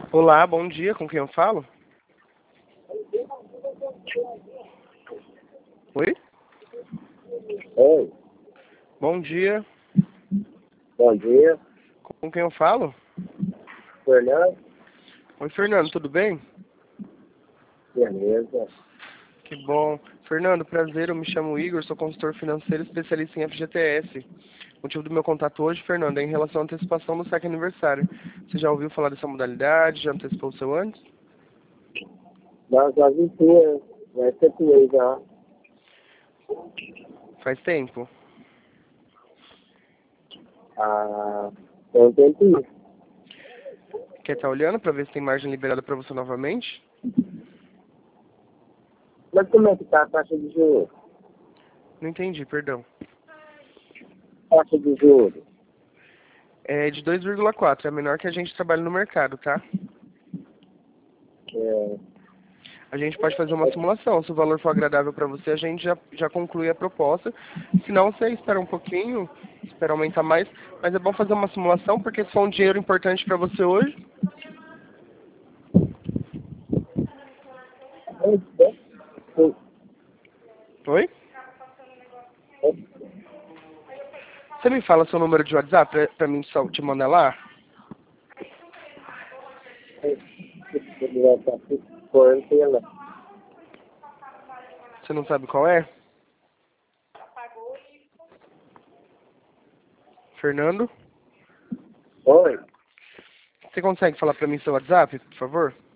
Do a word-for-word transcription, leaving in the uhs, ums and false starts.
Olá, bom dia, com quem eu falo? Oi? Oi, Bom dia, bom dia, com quem eu falo? Fernando. Oi, Fernando, tudo bem? Beleza. Que bom. Fernando, prazer, eu me chamo Igor, sou consultor financeiro especialista em F G T S. O motivo do meu contato hoje, Fernando, é em relação à antecipação do saque aniversário. Você já ouviu falar dessa modalidade? Já antecipou o seu antes? Nós já vizinhos, vai ser aí já. Faz tempo. Ah, tem um tempinho. Quer estar olhando para ver se tem margem liberada para você novamente? Mas como é que tá a taxa de juros? Não entendi, perdão. Taxa de juros. É de dois vírgula quatro, é a menor que a gente trabalha no mercado, tá? É, A gente pode fazer uma simulação. Se o valor for agradável para você, a gente já, já conclui a proposta. Se não, você espera um pouquinho, espera aumentar mais. Mas é bom fazer uma simulação, porque se for um dinheiro importante para você hoje... sim, Oi? Você me fala seu número de WhatsApp para mim só te mandar lá? ele vai estar quarentena. Você não sabe qual é? Fernando? Oi, Você consegue falar para mim seu WhatsApp, por favor?